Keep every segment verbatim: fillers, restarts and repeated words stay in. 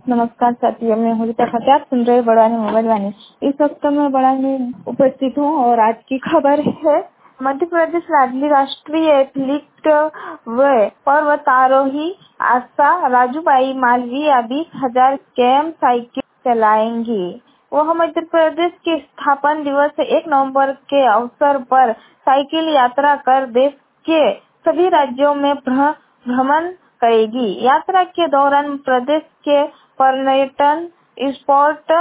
नमस्कार साथियों, मैं होलिका खाते। आप सुन रहे बड़वानी मोबाइल वाणी। इस वक्त मैं बड़वानी उपस्थित हूँ और आज की खबर है मध्य प्रदेश लाडली राष्ट्रीय एथलीट व पर्वतारोही आशा राजूबाई मालवीय बीस हजार केएम साइकिल चलाएंगी। वह मध्य प्रदेश के स्थापना दिवस एक नवंबर के अवसर पर साइकिल यात्रा कर देश के सभी राज्यों में भ्रमण करेगी। यात्रा के दौरान प्रदेश के पर्यटन, स्पोर्ट,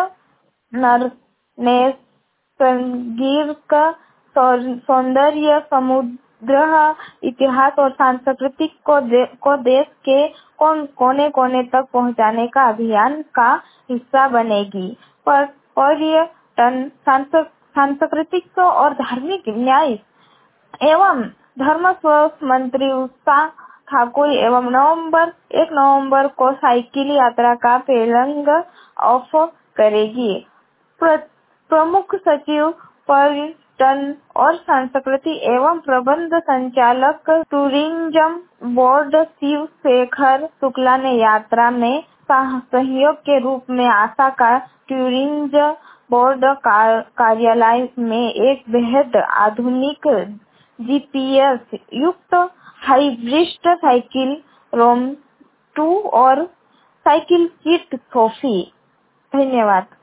नैसर्गिक सौंदर्य, समुद्र, इतिहास और संस्कृति को, दे, को देश के कोने कोने तक पहुंचाने का अभियान का हिस्सा बनेगी। पर पर्यटन, सांस्कृतिक और धार्मिक न्याय एवं धर्म स्वास्थ्य मंत्री उषा ठाकुर एवं नवंबर एक नवंबर को साइकिल यात्रा का फ्लैग ऑफ करेगी। प्र, प्रमुख सचिव पर्यटन और संस्कृति एवं प्रबंध संचालक टूरिज्म बोर्ड शिव शेखर शुक्ला ने यात्रा में सहयोग के रूप में आशा का टूरिज्म बोर्ड कार्यालय में एक बेहद आधुनिक जीपीएस युक्त हाइब्रिड साइकिल रोम टू और साइकिल किट सौंपी। धन्यवाद।